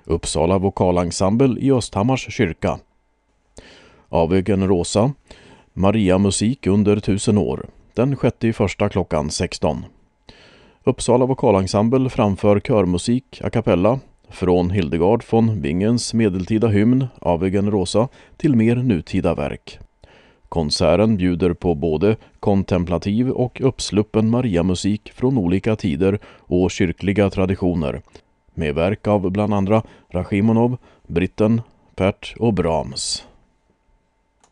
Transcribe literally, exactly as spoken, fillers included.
Uppsala vokalensemble i Östhammars kyrka. Ave Generosa, Maria musik under tusen år, den sjätte första klockan sexton. Uppsala vokalensemble framför körmusik a cappella från Hildegard von Bingens medeltida hymn Ave Generosa till mer nutida verk. Konserten bjuder på både kontemplativ och uppsluppen Maria-musik från olika tider och kyrkliga traditioner, med verk av bland andra Rachmaninoff, Britten, Pärt och Brahms.